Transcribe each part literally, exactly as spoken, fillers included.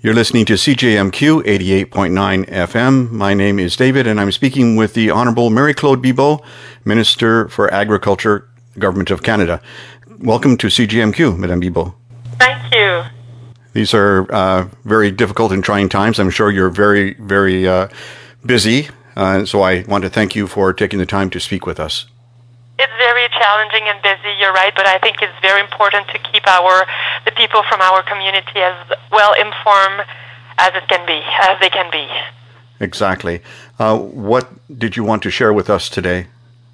You're listening to C J M Q eighty-eight point nine F M. My name is David, and I'm speaking with the Honourable Marie-Claude Bibeau, Minister for Agriculture, Government of Canada. Welcome to C J M Q, Madame Bibeau. Thank you. These are uh, very difficult and trying times. I'm sure you're very, very uh, busy, uh, so I want to thank you for taking the time to speak with us. It's very challenging and busy, you're right, but I think it's very important to keep our the people from our community as well informed as it can be, as they can be. Exactly. Uh, what did you want to share with us today?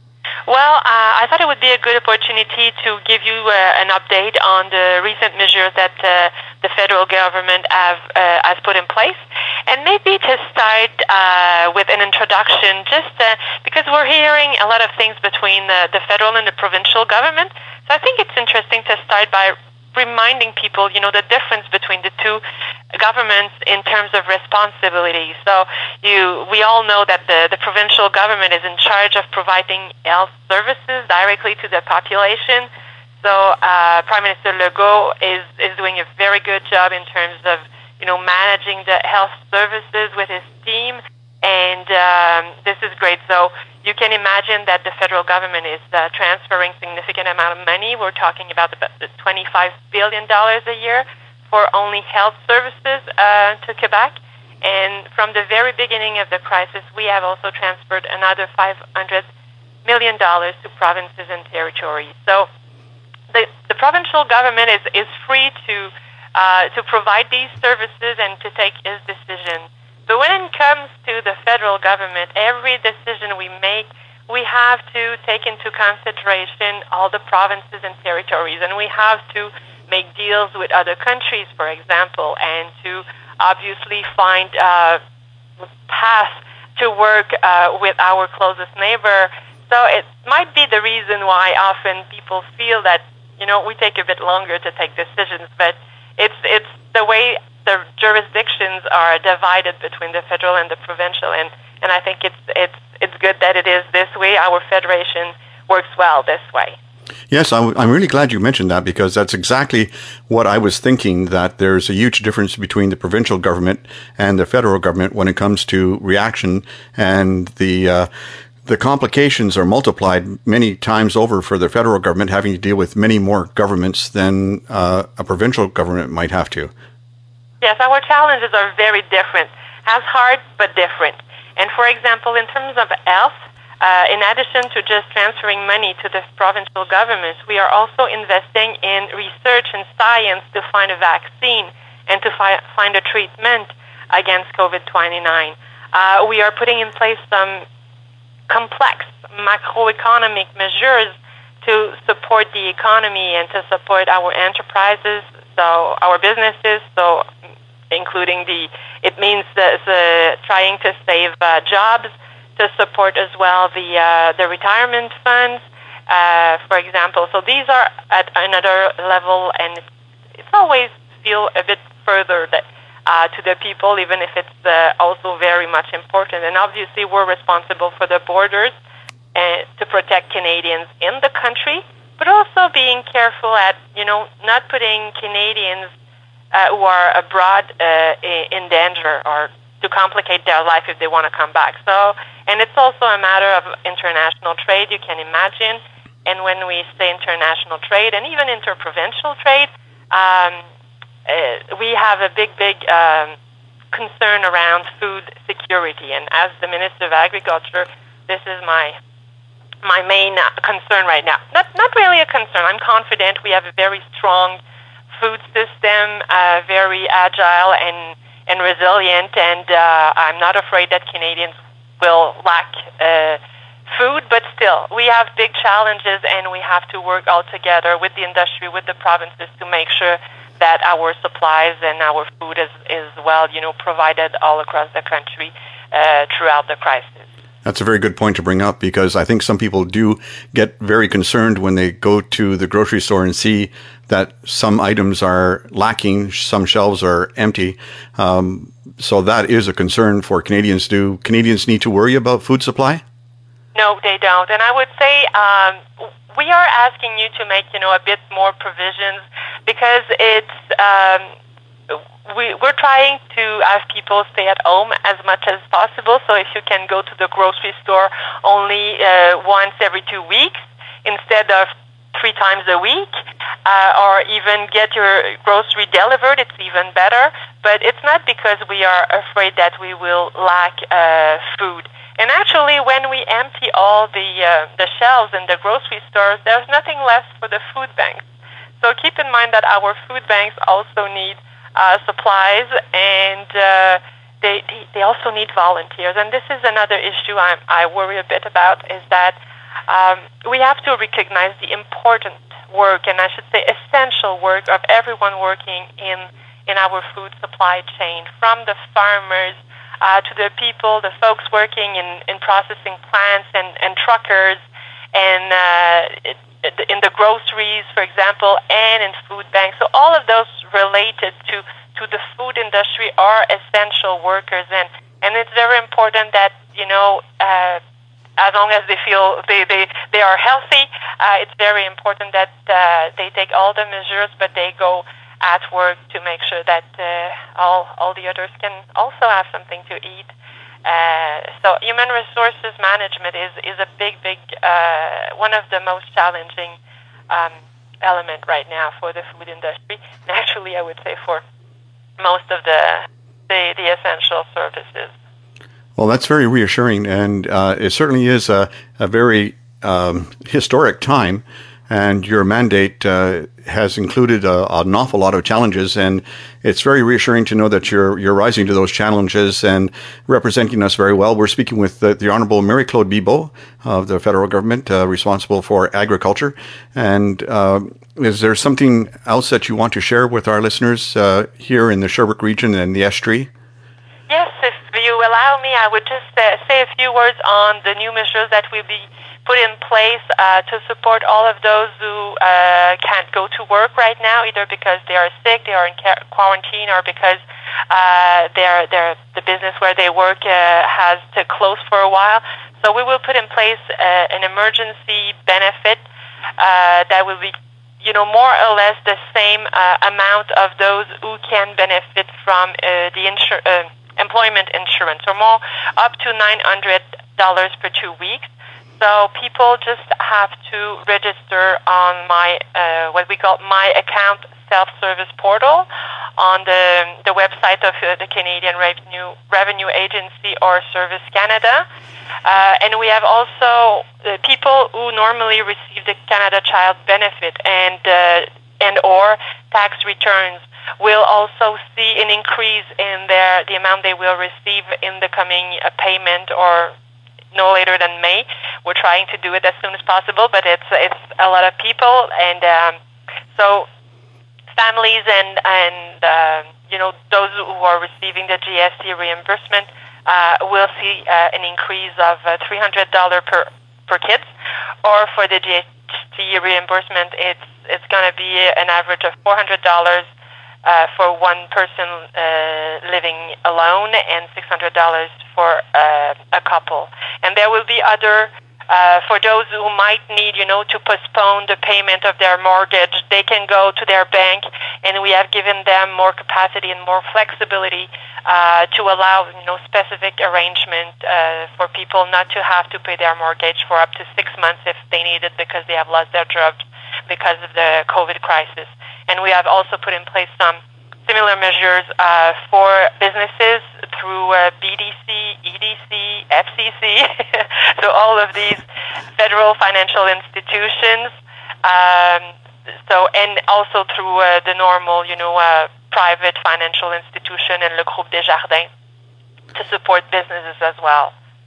Well, uh, I thought it would be a good opportunity to give you uh, an update on the recent measures that uh, the federal government have uh, has put in place, and maybe to start uh, with an introduction, just uh, because we're hearing a lot of things between the, the federal and the provincial government. So I think it's interesting to start by reminding people, you know, the difference between the two governments in terms of responsibility. So you, we all know that the, the provincial government is in charge of providing health services directly to the population. So uh, Prime Minister Legault is, is doing a very good job in terms of, you know, managing the health services with his team. And um, this is great. So you can imagine that the federal government is uh, transferring significant amount of money. We're talking about the twenty-five billion dollars a year for only health services uh, to Quebec. And from the very beginning of the crisis, we have also transferred another five hundred million dollars to provinces and territories. So the, the provincial government is, is free to uh, to provide these services and to take its decision. But when it comes to the federal government, every decision we make, we have to take into consideration all the provinces and territories, and we have to make deals with other countries, for example, and to obviously find uh, paths to work uh, with our closest neighbor. So it might be the reason why often people feel that, you know, we take a bit longer to take decisions, but it's it's the way the jurisdictions are divided between the federal and the provincial, and, and I think it's it's it's good that it is this way. Our federation works well this way. Yes, I'm, I'm really glad you mentioned that, because that's exactly what I was thinking, that there's a huge difference between the provincial government and the federal government when it comes to reaction, and the uh, the complications are multiplied many times over for the federal government, having to deal with many more governments than uh, a provincial government might have to. Yes, our challenges are very different, as hard but different. And for example, in terms of health, uh, in addition to just transferring money to the provincial governments, we are also investing in research and science to find a vaccine and to fi- find a treatment against COVID twenty-nine. Uh, we are putting in place some complex macroeconomic measures to support the economy and to support our enterprises, so our businesses, so including the, it means the, the trying to save uh, jobs, to support as well the uh, the retirement funds, uh, for example. So these are at another level, and it's, it's always feel a bit further that, uh, to the people, even if it's uh, also very much important. And obviously, we're responsible for the borders and to protect Canadians in the country, but also being careful at, you know, not putting Canadians Uh, who are abroad uh, in danger or to complicate their life if they want to come back. So, and it's also a matter of international trade, you can imagine. And when we say international trade and even interprovincial trade, um, uh, we have a big, big um, concern around food security. And as the Minister of Agriculture, this is my my main concern right now. Not not really a concern. I'm confident we have a very strong food system, uh, very agile and, and resilient, and uh, I'm not afraid that Canadians will lack uh, food, but still, we have big challenges, and we have to work all together with the industry, with the provinces, to make sure that our supplies and our food is, is well, you know, provided all across the country uh, throughout the crisis. That's a very good point to bring up, because I think some people do get very concerned when they go to the grocery store and see that some items are lacking, some shelves are empty. Um, so that is a concern for Canadians. Do Canadians need to worry about food supply? No, they don't. And I would say um, we are asking you to make, you know, a bit more provisions, because it's um, we, we're trying to have people stay at home as much as possible. So if you can go to the grocery store only uh, once every two weeks instead of three times a week, uh, or even get your grocery delivered, it's even better. But it's not because we are afraid that we will lack uh, food. And actually, when we empty all the uh, the shelves in the grocery stores, there's nothing left for the food banks. So keep in mind that our food banks also need uh, supplies, and uh, they they also need volunteers. And this is another issue I I worry a bit about, is that Um, we have to recognize the important work, and I should say essential work, of everyone working in in our food supply chain, from the farmers uh, to the people, the folks working in, in processing plants and, and truckers, and uh, in the groceries, for example, and in food banks. So all of those related to, to the food industry are essential workers, and, and it's very important that, you know, uh, as long as they feel they, they, they are healthy, uh, it's very important that uh, they take all the measures, but they go at work to make sure that uh, all all the others can also have something to eat. Uh, so human resources management is, is a big, big, uh, one of the most challenging um, element right now for the food industry. And actually, I would say for most of the the, the essential services. Well, that's very reassuring, and uh, it certainly is a, a very um, historic time, and your mandate uh, has included a, an awful lot of challenges, and it's very reassuring to know that you're you're rising to those challenges and representing us very well. We're speaking with the, the Honorable Marie-Claude Bibeau of the federal government, uh, responsible for agriculture. And uh, is there something else that you want to share with our listeners uh, here in the Sherbrooke region and the Estrie? Yes, if you allow me, I would just uh, say a few words on the new measures that will be put in place uh, to support all of those who uh, can't go to work right now, either because they are sick, they are in quarantine, or because uh, their their the business where they work uh, has to close for a while. So we will put in place uh, an emergency benefit uh, that will be, you know, more or less the same uh, amount of those who can benefit from uh, the insur- uh, employment insurance, or more, up to nine hundred dollars per two weeks. So people just have to register on my uh, what we call My Account self-service portal on the the website of uh, the Canadian Revenue Revenue Agency or Service Canada. Uh, and we have also uh, people who normally receive the Canada Child Benefit and uh, and or tax returns will also see an increase in their the amount they will receive in the coming uh, payment, or no later than May. We're trying to do it as soon as possible, but it's it's a lot of people, and um, so families and and uh, you know, those who are receiving the G S T reimbursement uh, will see uh, an increase of uh, three hundred dollars per per kids, or for the G S T reimbursement, it's it's going to be an average of four hundred dollars. Uh, for one person uh, living alone, and six hundred dollars for uh, a couple. And there will be other, uh, for those who might need, you know, to postpone the payment of their mortgage, they can go to their bank, and we have given them more capacity and more flexibility uh, to allow, you know, specific arrangement uh, for people not to have to pay their mortgage for up to six months if they need it because they have lost their jobs because of the COVID crisis. And we have also put in place some similar measures uh, for businesses through uh, B D C, E D C, F C C, so all of these federal financial institutions. Um, so and also through uh, the normal, you know, uh, private financial institution and Le Groupe Desjardins to support businesses as well.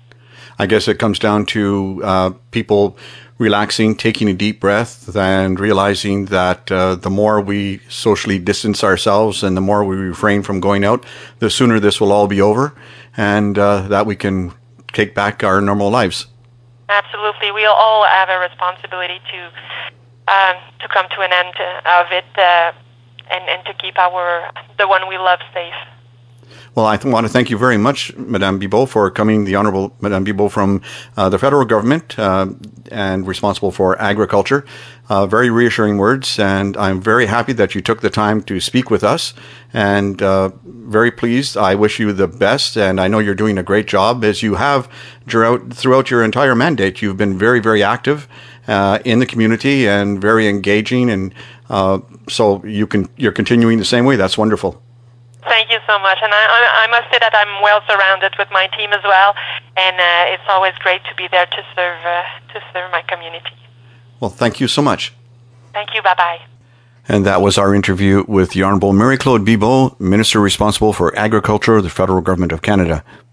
I guess it comes down to uh, people relaxing, taking a deep breath, and realizing that uh, the more we socially distance ourselves and the more we refrain from going out, the sooner this will all be over, and uh, that we can take back our normal lives. Absolutely. We'll all have a responsibility to um, to come to an end of it uh, and, and to keep our the one we love safe. Well, I th- want to thank you very much, Madame Bibeau, for coming, the Honorable Madame Bibeau from uh, the federal government uh, and responsible for agriculture. Uh, very reassuring words, and I'm very happy that you took the time to speak with us, and uh, very pleased. I wish you the best, and I know you're doing a great job, as you have throughout, throughout your entire mandate. You've been very, very active uh, in the community and very engaging, and uh, so you can, you're continuing the same way. That's wonderful. Thank you so much. And I, I must say that I'm well surrounded with my team as well, and uh, it's always great to be there to serve uh, to serve my community. Well, thank you so much. Thank you. Bye-bye. And that was our interview with the Honourable Marie-Claude Bibeau, Minister responsible for Agriculture of the Federal Government of Canada.